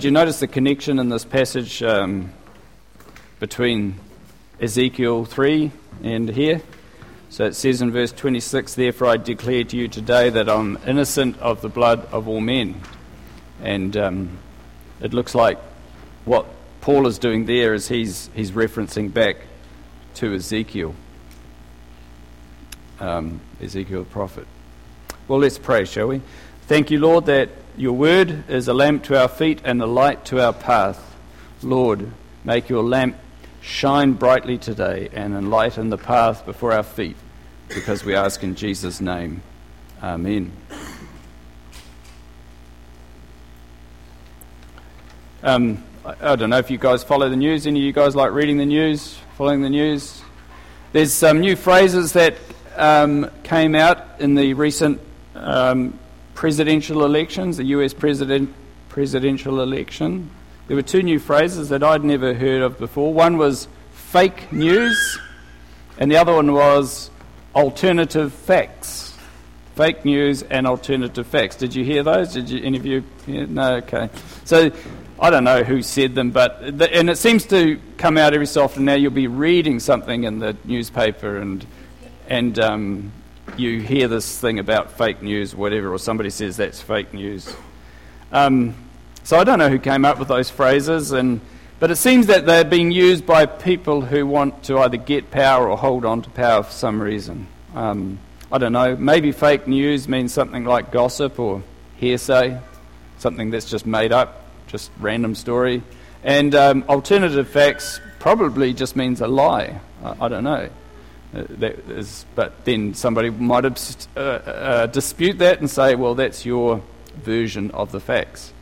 did you notice the connection in this passage between Ezekiel 3 and here? So it says in verse 26, "Therefore I declare to you today that I'm innocent of the blood of all men." And it looks like what Paul is doing there is he's referencing back to Ezekiel, Ezekiel the prophet. Well, let's pray, shall we? Thank you, Lord, that your word is a lamp to our feet and a light to our path. Lord, make your lamp shine brightly today and enlighten the path before our feet, because we ask in Jesus' name. Amen. I don't know if you guys follow the news. Any of you guys like reading the news, following the news? There's some new phrases that came out in the recent presidential elections, the US presidential election. There were two new phrases that I'd never heard of before. One was fake news, and the other one was alternative facts. Fake news and alternative facts. Did you hear those? Did you? Any of you? Yeah, no. Okay. So I don't know who said them, but and it seems to come out every so often now. You'll be reading something in the newspaper, and you hear this thing about fake news, whatever, or somebody says that's fake news. So I don't know who came up with those phrases, but it seems that they're being used by people who want to either get power or hold on to power for some reason. I don't know, maybe fake news means something like gossip or hearsay, something that's just made up, just random story. And alternative facts probably just means a lie. I don't know. But then somebody might dispute that and say, well, that's your version of the facts.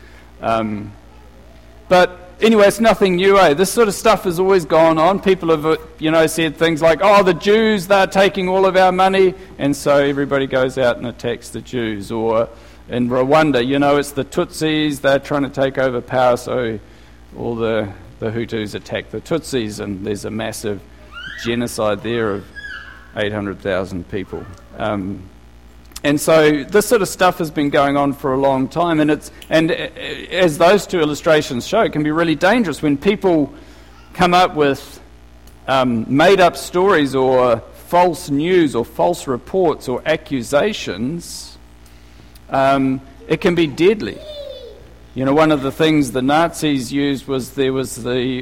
But anyway, it's nothing new, eh? This sort of stuff has always gone on. People have, said things like, oh, the Jews, they're taking all of our money, and so everybody goes out and attacks the Jews. Or in Rwanda, it's the Tutsis, they're trying to take over power, so all the Hutus attack the Tutsis, and there's a massive genocide there of 800,000 people. And so this sort of stuff has been going on for a long time, and as those two illustrations show, it can be really dangerous when people come up with made-up stories or false news or false reports or accusations. It can be deadly. One of the things the Nazis used was of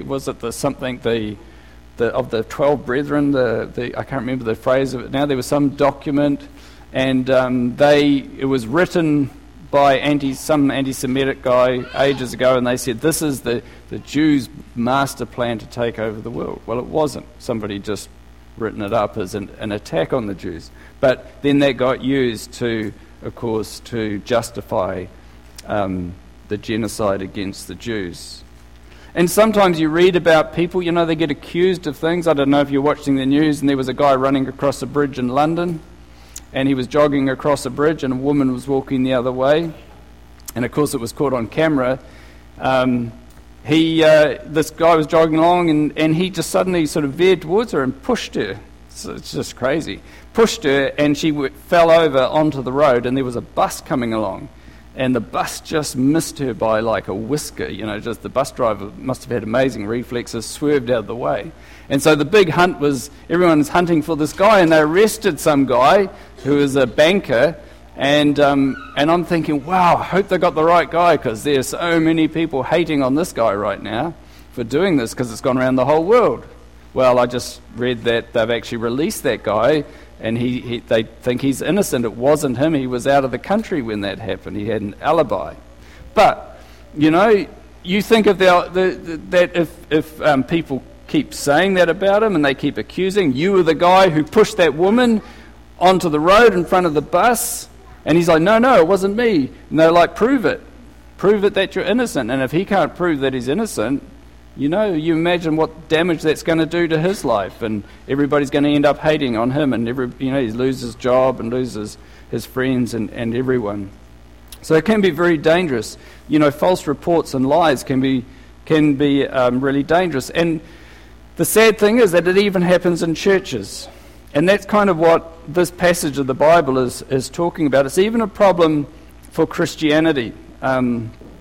the 12 brethren. I can't remember the phrase of it now. There was some document. And it was written by some anti-Semitic guy ages ago, and they said, this is the Jews' master plan to take over the world. Well, it wasn't. Somebody just written it up as an attack on the Jews. But then that got used to justify the genocide against the Jews. And sometimes you read about people, they get accused of things. I don't know if you're watching the news, and there was a guy running across a bridge in London, and he was jogging across a bridge, and a woman was walking the other way. And of course, it was caught on camera. This guy was jogging along, and he just suddenly sort of veered towards her and pushed her. So it's just crazy. Pushed her, and she fell over onto the road, and there was a bus coming along. And the bus just missed her by like a whisker. Just the bus driver must have had amazing reflexes, swerved out of the way. And so the big hunt was, everyone's hunting for this guy, and they arrested some guy who was a banker, and I'm thinking, wow, I hope they got the right guy, because there's so many people hating on this guy right now for doing this, because it's gone around the whole world. Well, I just read that they've actually released that guy, and they think he's innocent. It wasn't him. He was out of the country when that happened. He had an alibi. But, you think of that if people keep saying that about him, and they keep accusing, you were the guy who pushed that woman onto the road in front of the bus, and he's like, no, it wasn't me. And they're like, prove it that you're innocent. And if he can't prove that he's innocent, you imagine what damage that's going to do to his life, and everybody's going to end up hating on him, and he loses his job and loses his friends and everyone. So it can be very dangerous. False reports and lies can be really dangerous. And the sad thing is that it even happens in churches. And that's kind of what this passage of the Bible is talking about. It's even a problem for Christianity.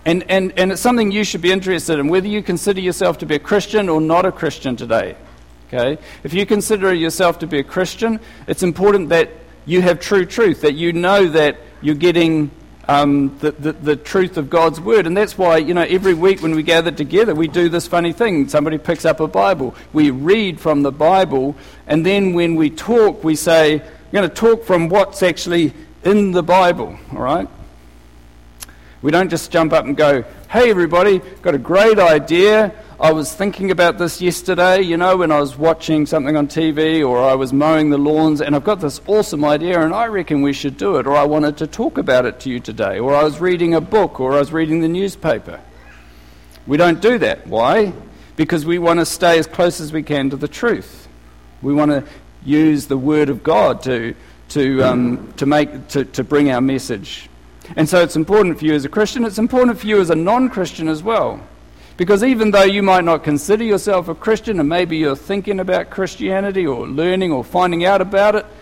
And it's something you should be interested in, whether you consider yourself to be a Christian or not a Christian today. Okay? If you consider yourself to be a Christian, it's important that you have true truth, that you know that you're getting the truth of God's Word. And that's why, every week when we gather together, we do this funny thing. Somebody picks up a Bible. We read from the Bible, and then when we talk, we say, we're going to talk from what's actually in the Bible, all right? We don't just jump up and go, hey everybody, got a great idea. I was thinking about this yesterday, when I was watching something on TV or I was mowing the lawns, and I've got this awesome idea and I reckon we should do it, or I wanted to talk about it to you today, or I was reading a book, or I was reading the newspaper. We don't do that. Why? Because we want to stay as close as we can to the truth. We want to use the Word of God to bring our message. And so it's important for you as a Christian. It's important for you as a non-Christian as well. Because even though you might not consider yourself a Christian, and maybe you're thinking about Christianity or learning or finding out about it,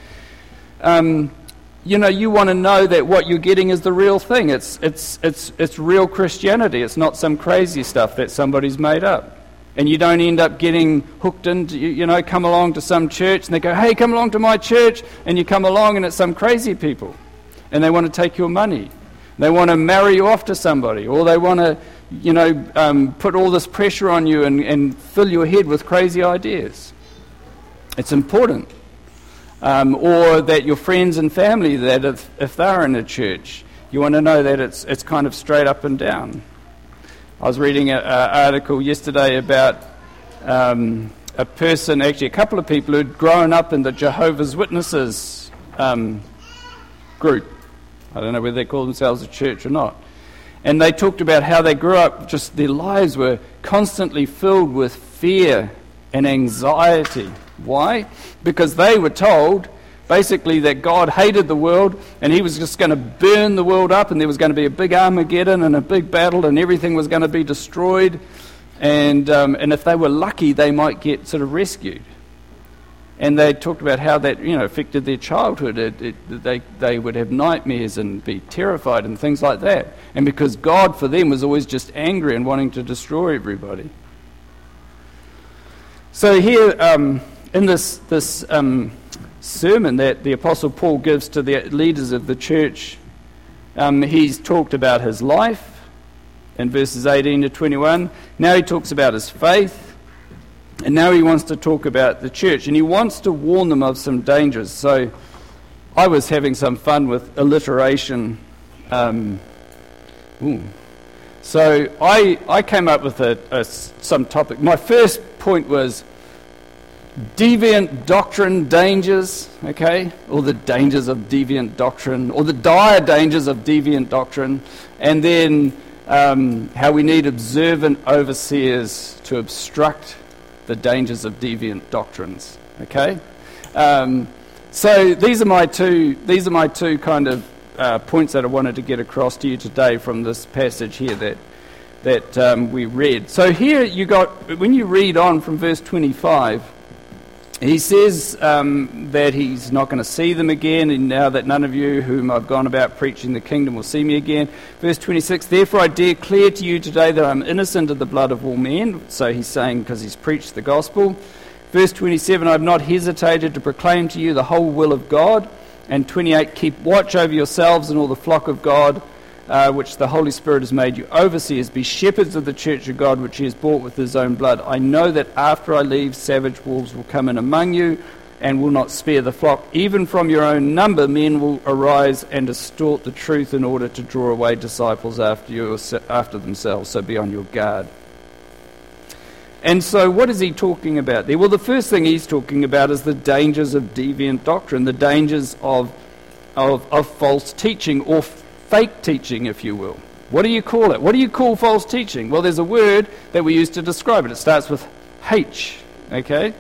you want to know that what you're getting is the real thing. It's real Christianity. It's not some crazy stuff that somebody's made up. And you don't end up getting hooked into, come along to some church and they go, hey, come along to my church, and you come along and it's some crazy people. And they want to take your money. They want to marry you off to somebody, or they want to, put all this pressure on you and fill your head with crazy ideas. It's important. Or that your friends and family, that if they're in a church, you want to know that it's kind of straight up and down. I was reading an article yesterday about a person, actually a couple of people who'd grown up in the Jehovah's Witnesses group. I don't know whether they call themselves a church or not. And they talked about how they grew up, just their lives were constantly filled with fear and anxiety. Why? Because they were told, basically, that God hated the world and he was just going to burn the world up, and there was going to be a big Armageddon and a big battle and everything was going to be destroyed. And if they were lucky, they might get sort of rescued. And they talked about how that, affected their childhood. They would have nightmares and be terrified and things like that. And because God for them was always just angry and wanting to destroy everybody. So here, in this sermon that the Apostle Paul gives to the leaders of the church, he's talked about his life in verses 18 to 21. Now he talks about his faith. And now he wants to talk about the church, and he wants to warn them of some dangers. So I was having some fun with alliteration. So I came up with some topic. My first point was deviant doctrine dangers, okay? Or the dangers of deviant doctrine, or the dire dangers of deviant doctrine. And then how we need observant overseers to obstruct the dangers of deviant doctrines. Okay, so these are my two kind of points that I wanted to get across to you today from this passage here that we read. So here when you read on from verse 25, he says that he's not going to see them again, and now that none of you whom I've gone about preaching the kingdom will see me again. Verse 26, therefore I declare to you today that I'm innocent of the blood of all men. So he's saying because he's preached the gospel. Verse 27, I've not hesitated to proclaim to you the whole will of God. And 28, keep watch over yourselves and all the flock of God, which the Holy Spirit has made you overseers. Be shepherds of the church of God, which he has bought with his own blood. I know that after I leave, savage wolves will come in among you and will not spare the flock. Even from your own number, men will arise and distort the truth in order to draw away disciples after themselves. So be on your guard. And so what is he talking about there? Well, the first thing he's talking about is the dangers of deviant doctrine, the dangers of false teaching, or fake teaching, if you will. What do you call it? What do you call false teaching? Well, there's a word that we use to describe it. It starts with H, okay?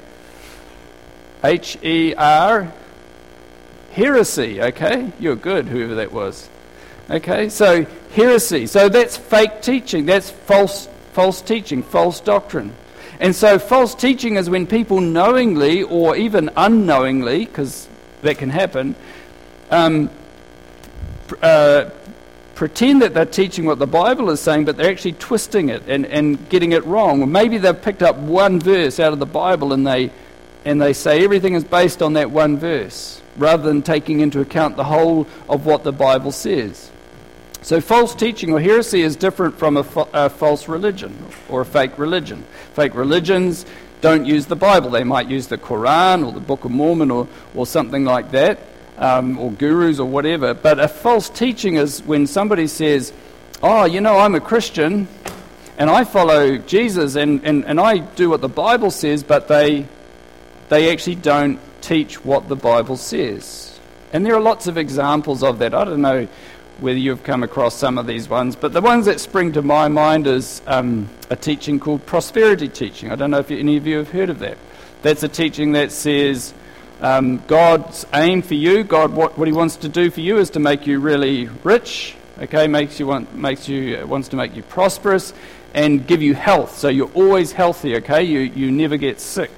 H-E-R, heresy, okay? You're good, whoever that was. Okay, so heresy. So that's fake teaching. That's false teaching, false doctrine. And so false teaching is when people knowingly or even unknowingly, because that can happen, pretend that they're teaching what the Bible is saying, but they're actually twisting it and getting it wrong. Or maybe they've picked up one verse out of the Bible and they say everything is based on that one verse, rather than taking into account the whole of what the Bible says. So false teaching or heresy is different from a false religion or a fake religion. Fake religions don't use the Bible. They might use the Quran or the Book of Mormon or something like that, or gurus or whatever. But a false teaching is when somebody says, oh, I'm a Christian and I follow Jesus and I do what the Bible says, but they actually don't teach what the Bible says. And there are lots of examples of that. I don't know whether you've come across some of these ones, but the ones that spring to my mind is a teaching called prosperity teaching. I don't know if any of you have heard of that. That's a teaching that says God's aim for you, God, what He wants to do for you is to make you really rich. Okay, wants to make you prosperous and give you health, so you're always healthy. Okay, you never get sick.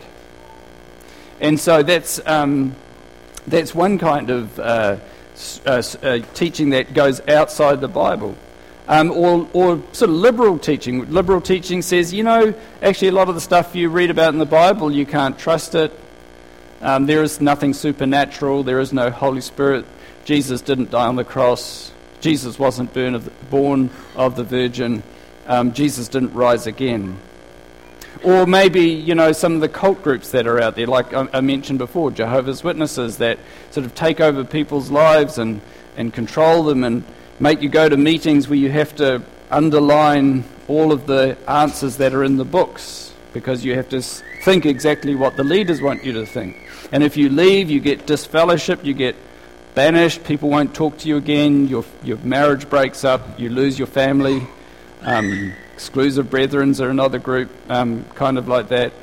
And so that's one kind of teaching that goes outside the Bible. Or sort of liberal teaching. Liberal teaching says, actually a lot of the stuff you read about in the Bible, you can't trust it. There is nothing supernatural. There is no Holy Spirit. Jesus didn't die on the cross. Jesus wasn't born of the Virgin. Jesus didn't rise again. Or maybe, some of the cult groups that are out there, like I mentioned before, Jehovah's Witnesses, that sort of take over people's lives and control them and make you go to meetings where you have to underline all of the answers that are in the books because you have to think exactly what the leaders want you to think. And if you leave, you get disfellowshipped, you get banished, people won't talk to you again, your marriage breaks up, you lose your family. Exclusive Brethrens are another group, kind of like that.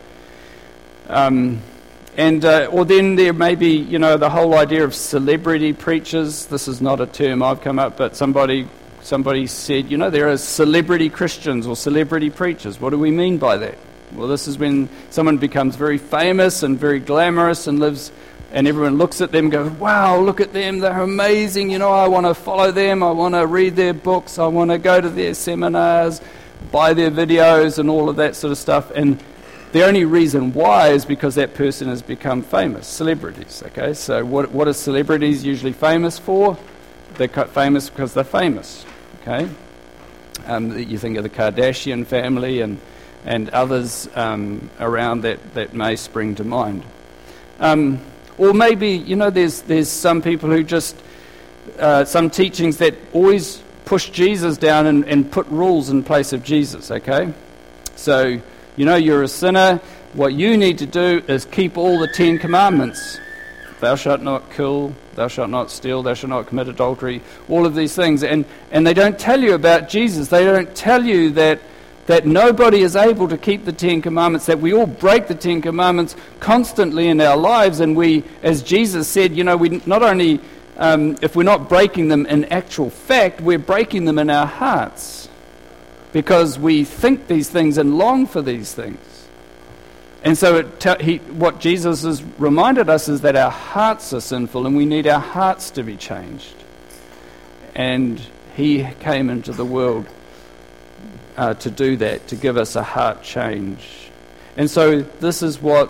Or then there may be, the whole idea of celebrity preachers. This is not a term I've come up, but somebody said, there are celebrity Christians or celebrity preachers. What do we mean by that? Well, this is when someone becomes very famous and very glamorous and lives, and everyone looks at them and goes, wow, look at them, they're amazing, I want to follow them, I want to read their books, I want to go to their seminars, buy their videos and all of that sort of stuff. And the only reason why is because that person has become famous, celebrities. Okay, so what are celebrities usually famous for? They're famous because they're famous. Okay, you think of the Kardashian family and others around that may spring to mind. Or maybe, there's some people who just, some teachings that always push Jesus down and put rules in place of Jesus, okay? So, you're a sinner. What you need to do is keep all the 10 commandments. Thou shalt not kill, thou shalt not steal, thou shalt not commit adultery, all of these things. And they don't tell you about Jesus. They don't tell you that nobody is able to keep the 10 commandments, that we all break the 10 commandments constantly in our lives. And we, as Jesus said, we not only... if we're not breaking them in actual fact, we're breaking them in our hearts because we think these things and long for these things. And so what Jesus has reminded us is that our hearts are sinful and we need our hearts to be changed. And He came into the world to do that, to give us a heart change. And so this is what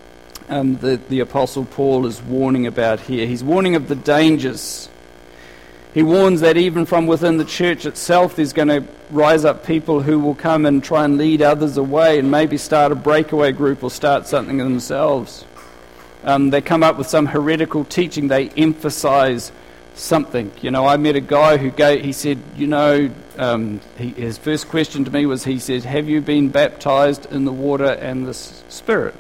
the Apostle Paul is warning about here. He's warning of the dangers. He warns that even from within the church itself there's going to rise up people who will come and try and lead others away and maybe start a breakaway group or start something themselves. They come up with some heretical teaching. They emphasize something. I met a guy he said, his first question to me was, he said, have you been baptized in the water and the Spirit?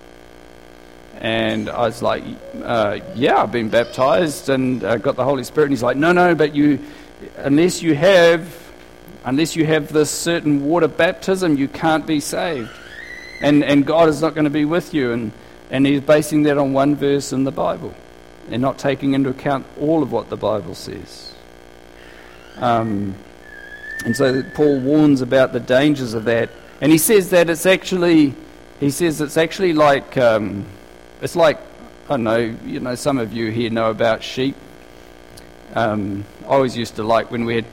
And I was like, yeah, I've been baptized and got the Holy Spirit. And he's like, no, but unless you have this certain water baptism, you can't be saved. And God is not going to be with you. And he's basing that on one verse in the Bible and not taking into account all of what the Bible says. And so Paul warns about the dangers of that. And he says that it's actually like... it's like, I don't know, some of you here know about sheep. I always used to like when we had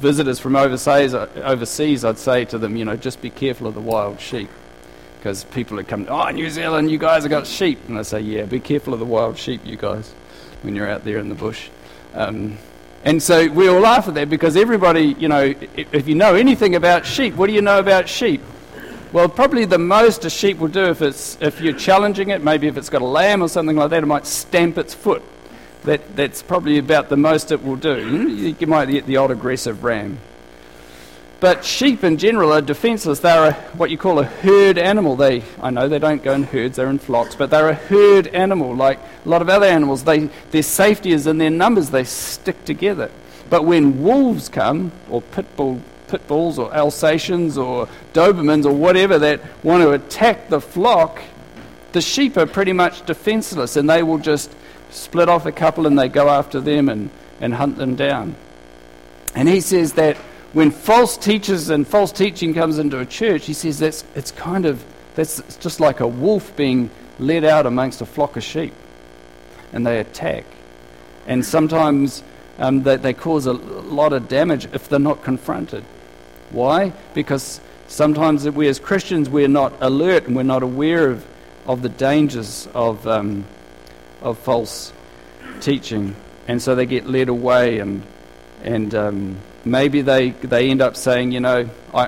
visitors from overseas, I'd say to them, just be careful of the wild sheep. Because people would come, New Zealand, you guys have got sheep. And I say, yeah, be careful of the wild sheep, you guys, when you're out there in the bush. And so we all laugh at that because everybody, if you know anything about sheep, what do you know about sheep? Well, probably the most a sheep will do if you're challenging it, maybe if it's got a lamb or something like that, it might stamp its foot. That's probably about the most it will do. You might get the odd aggressive ram. But sheep in general are defenceless. They're what you call a herd animal. I know they don't go in herds, they're in flocks, but they're a herd animal. Like a lot of other animals, their safety is in their numbers. They stick together. But when wolves come, or pit bulls or Alsatians or Dobermans or whatever that want to attack the flock, the sheep are pretty much defenceless, and they will just split off a couple and they go after them and hunt them down. And he says that when false teachers and false teaching comes into a church, he says it's just like a wolf being led out amongst a flock of sheep, and they attack. And sometimes they cause a lot of damage if they're not confronted. Why? Because sometimes we as Christians, we're not alert and we're not aware of the dangers of false teaching, and so they get led away and maybe they end up saying, I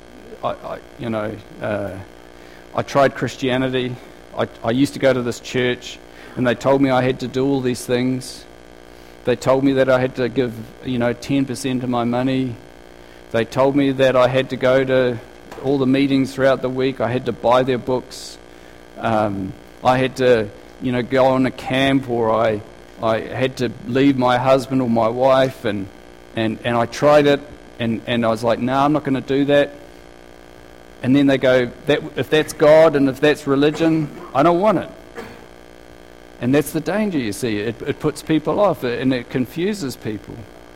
tried Christianity. I used to go to this church, and they told me I had to do all these things. They told me that I had to give 10% of my money. They told me that I had to go to all the meetings throughout the week. I had to buy their books. I had to go on a camp, or I had to leave my husband or my wife, and I tried it, and I was like, no, I'm not going to do that. And then they go, if that's God and if that's religion, I don't want it. And that's the danger, you see. It puts people off, and it confuses people.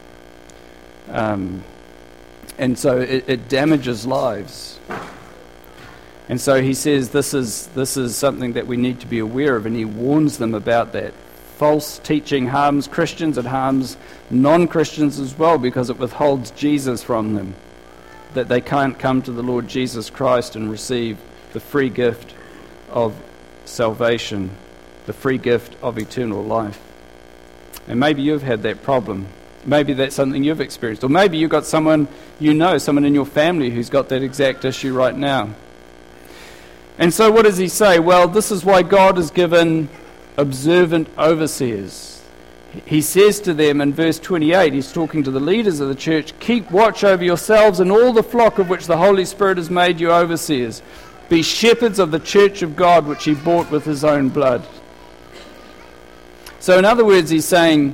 And so it damages lives. And so he says this is something that we need to be aware of, and he warns them about that. False teaching harms Christians, it harms non-Christians as well, because it withholds Jesus from them, that they can't come to the Lord Jesus Christ and receive the free gift of salvation, the free gift of eternal life. And maybe you've had that problem. Maybe that's something you've experienced. Or maybe you've got someone someone in your family who's got that exact issue right now. And so what does he say? Well, this is why God has given observant overseers. He says to them in verse 28, he's talking to the leaders of the church, keep watch over yourselves and all the flock of which the Holy Spirit has made you overseers. Be shepherds of the church of God which he bought with his own blood. So in other words, he's saying,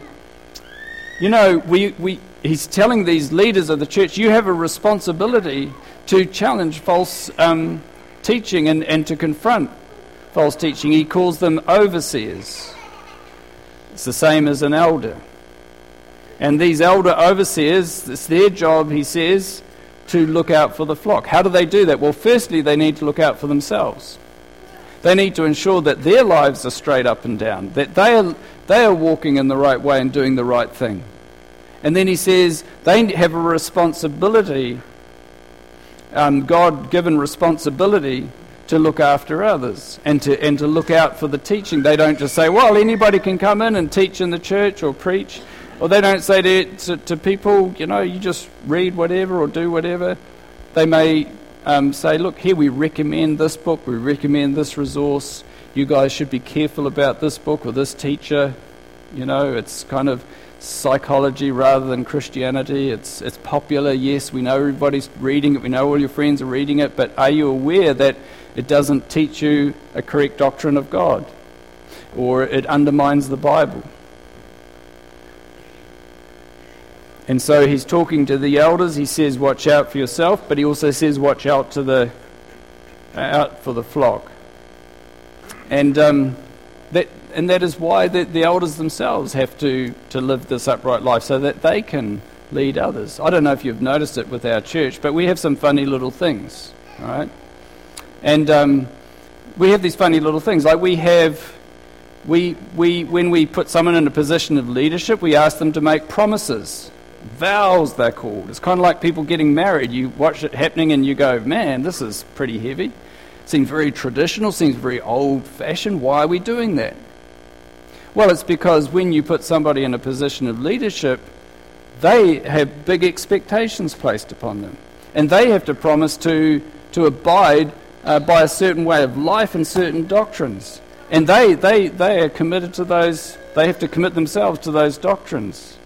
he's telling these leaders of the church, you have a responsibility to challenge false teaching and to confront false teaching. He calls them overseers. It's the same as an elder. And these elder overseers, it's their job, he says, to look out for the flock. How do they do that? Well, firstly, they need to look out for themselves. They need to ensure that their lives are straight up and down, that they are walking in the right way and doing the right thing. And then he says they have a responsibility, God-given responsibility, to look after others and to look out for the teaching. They don't just say, well, anybody can come in and teach in the church or preach. Or they don't say to people, you just read whatever or do whatever. They may say, look, here we recommend this book, we recommend this resource. You guys should be careful about this book or this teacher. It's kind of psychology rather than Christianity. It's popular. Yes, we know everybody's reading it. We know all your friends are reading it. But are you aware that it doesn't teach you a correct doctrine of God, or it undermines the Bible? And so he's talking to the elders. He says, watch out for yourself, but he also says, watch out for the flock. And that is why the elders themselves have to live this upright life, so that they can lead others. I don't know if you've noticed it with our church, but we have some funny little things, all right? And we have these funny little things. Like when we put someone in a position of leadership, we ask them to make promises Vows, they're called. It's kind of like people getting married. You watch it happening and you go, man, this is pretty heavy. Seems very traditional, seems very old-fashioned. Why are we doing that? Well, it's because when you put somebody in a position of leadership, they have big expectations placed upon them. And they have to promise to abide by a certain way of life and certain doctrines. And they are committed to those, they have to commit themselves to those doctrines.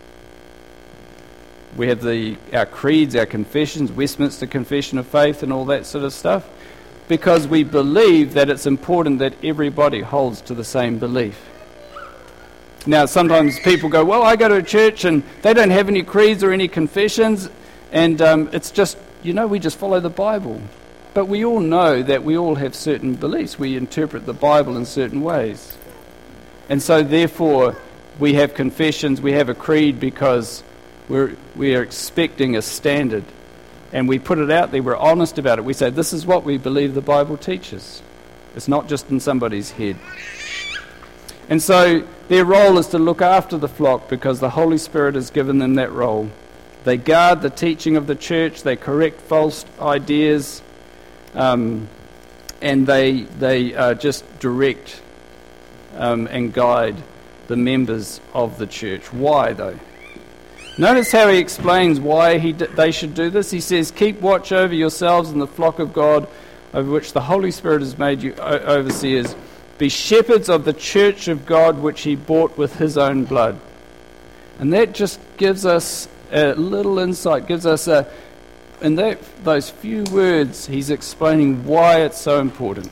We have our creeds, our confessions, Westminster Confession of Faith and all that sort of stuff, because we believe that it's important that everybody holds to the same belief. Now, sometimes people go, well, I go to a church and they don't have any creeds or any confessions, and it's just, we just follow the Bible. But we all know that we all have certain beliefs. We interpret the Bible in certain ways. And so, therefore, we have confessions, we have a creed because we are expecting a standard. And we put it out there, we're honest about it. We say, this is what we believe the Bible teaches. It's not just in somebody's head. And so their role is to look after the flock because the Holy Spirit has given them that role. They guard the teaching of the church, they correct false ideas, and they just direct and guide the members of the church. Why, though? Notice how he explains why they should do this. He says, keep watch over yourselves and the flock of God, over which the Holy Spirit has made you overseers. Be shepherds of the church of God, which he bought with his own blood. And that just gives us a little insight, gives us those few words, he's explaining why it's so important.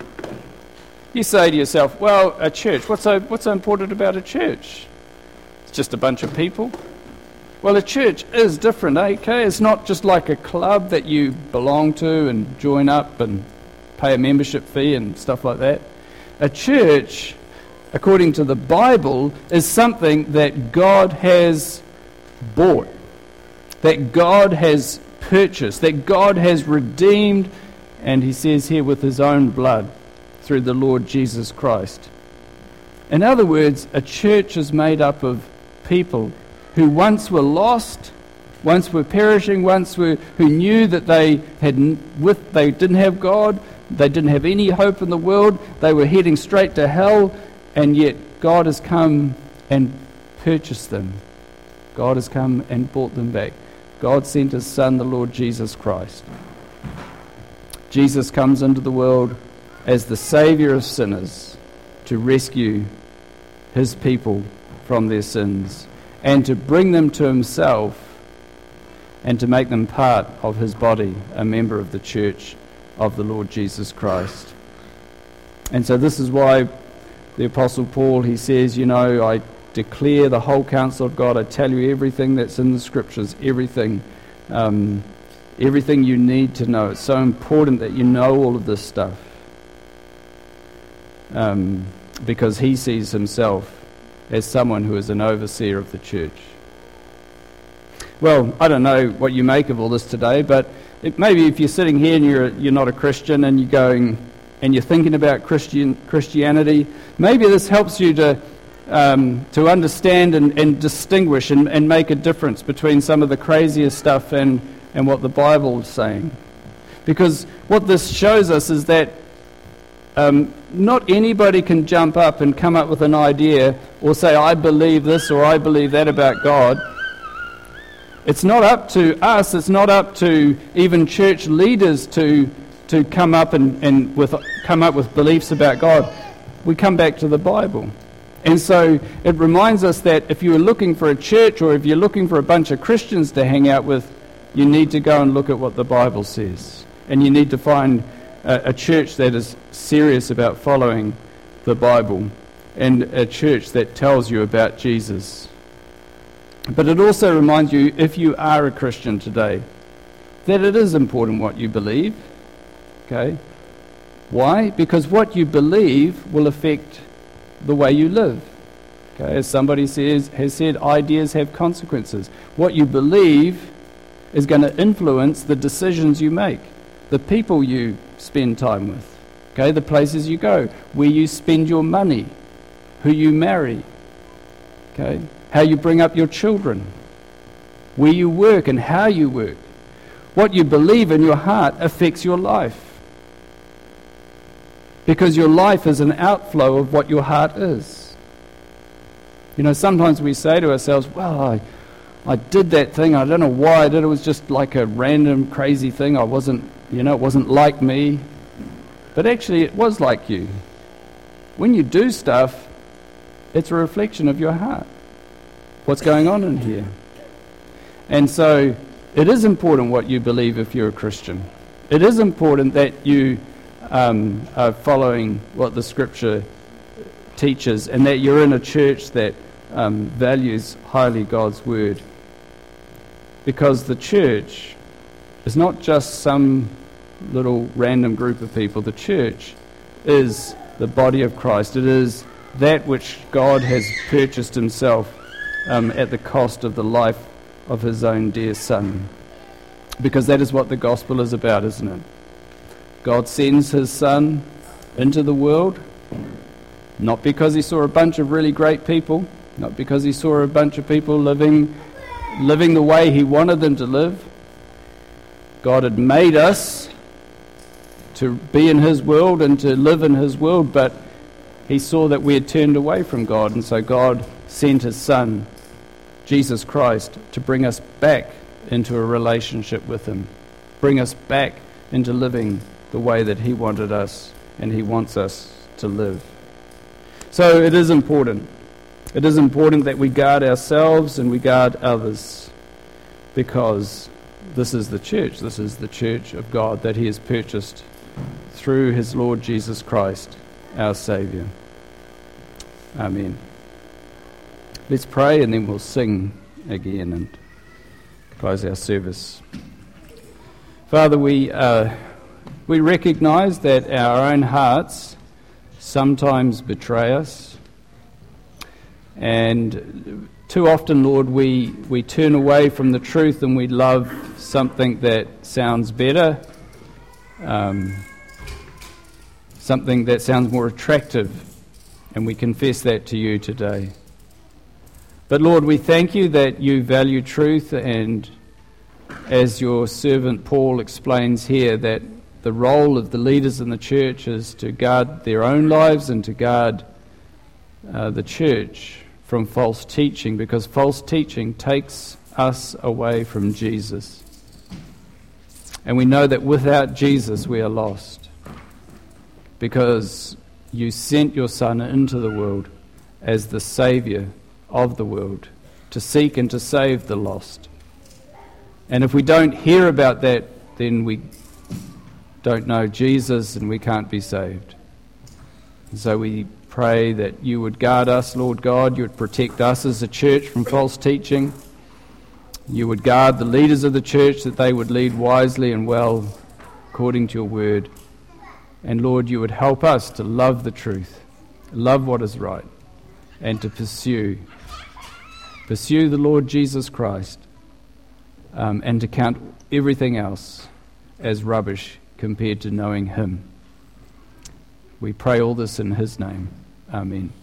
You say to yourself, well, a church, what's so important about a church? It's just a bunch of people. Well, a church is different, okay? It's not just like a club that you belong to and join up and pay a membership fee and stuff like that. A church, according to the Bible, is something that God has bought, that God has purchased, that God has redeemed, and he says here, with his own blood through the Lord Jesus Christ. In other words, a church is made up of people who once were lost, once were perishing, who knew that they didn't have God, they didn't have any hope in the world, they were heading straight to hell, and yet God has come and purchased them. God has come and bought them back. God sent his Son, the Lord Jesus Christ. Jesus comes into the world as the Saviour of sinners to rescue his people from their sins, and to bring them to himself and to make them part of his body, a member of the church of the Lord Jesus Christ. And so this is why the Apostle Paul, he says, I declare the whole counsel of God. I tell you everything that's in the Scriptures, everything you need to know. It's so important that you know all of this stuff because he sees himself as someone who is an overseer of the church. Well, I don't know what you make of all this today, but maybe if you're sitting here and you're not a Christian and you're going and you're thinking about Christianity, maybe this helps you to understand and distinguish and make a difference between some of the craziest stuff and what the Bible is saying. Because what this shows us is that not anybody can jump up and come up with an idea or say, I believe this or I believe that about God. It's not up to us, it's not up to even church leaders to come up come up with beliefs about God. We come back to the Bible. And so it reminds us that if you're looking for a church or if you're looking for a bunch of Christians to hang out with, you need to go and look at what the Bible says. And you need to find a church that is serious about following the Bible and a church that tells you about Jesus. But it also reminds you, if you are a Christian today, that it is important what you believe. Okay? Why? Because what you believe will affect the way you live. Okay? As somebody has said, ideas have consequences. What you believe is going to influence the decisions you make, the people you spend time with, okay, the places you go, where you spend your money, who you marry, okay, how you bring up your children. where you work and how you work. What you believe in your heart affects your life. Because your life is an outflow of what your heart is. You know, sometimes we say to ourselves, well, I did that thing, I don't know why I did it, was just like a random crazy thing, it wasn't like me. But actually it was like you. When you do stuff, it's a reflection of your heart. What's going on in here? And so it is important what you believe if you're a Christian. It is important that you are following what the Scripture teaches and that you're in a church that values highly God's Word. Because the church is not just some little random group of people. The church is the body of Christ. It is that which God has purchased himself at the cost of the life of his own dear Son. Because that is what the gospel is about, isn't it? God sends his Son into the world, not because he saw a bunch of really great people, not because he saw a bunch of people living the way he wanted them to live. God had made us to be in his world and to live in his world, but he saw that we had turned away from God, and so God sent his Son, Jesus Christ, to bring us back into a relationship with him, bring us back into living the way that he wanted us and he wants us to live. So it is important. It is important that we guard ourselves and we guard others, because this is the church. This is the church of God that he has purchased through his Lord Jesus Christ, our Saviour. Amen. Let's pray and then we'll sing again and close our service. Father, we recognise that our own hearts sometimes betray us, and too often, Lord, we turn away from the truth and we love something that sounds better, something that sounds more attractive, and we confess that to you today. But Lord, we thank you that you value truth, and as your servant Paul explains here, that the role of the leaders in the church is to guard their own lives and to guard the church from false teaching, because false teaching takes us away from Jesus. And we know that without Jesus we are lost, because you sent your Son into the world as the Saviour of the world to seek and to save the lost. And if we don't hear about that, then we don't know Jesus and we can't be saved. And so we pray that you would guard us, Lord God. You would protect us as a church from false teaching. You would guard the leaders of the church, that they would lead wisely and well according to your word. And Lord, you would help us to love the truth, love what is right, and to pursue the Lord Jesus Christ, and to count everything else as rubbish compared to knowing him. We pray all this in his name. Amen.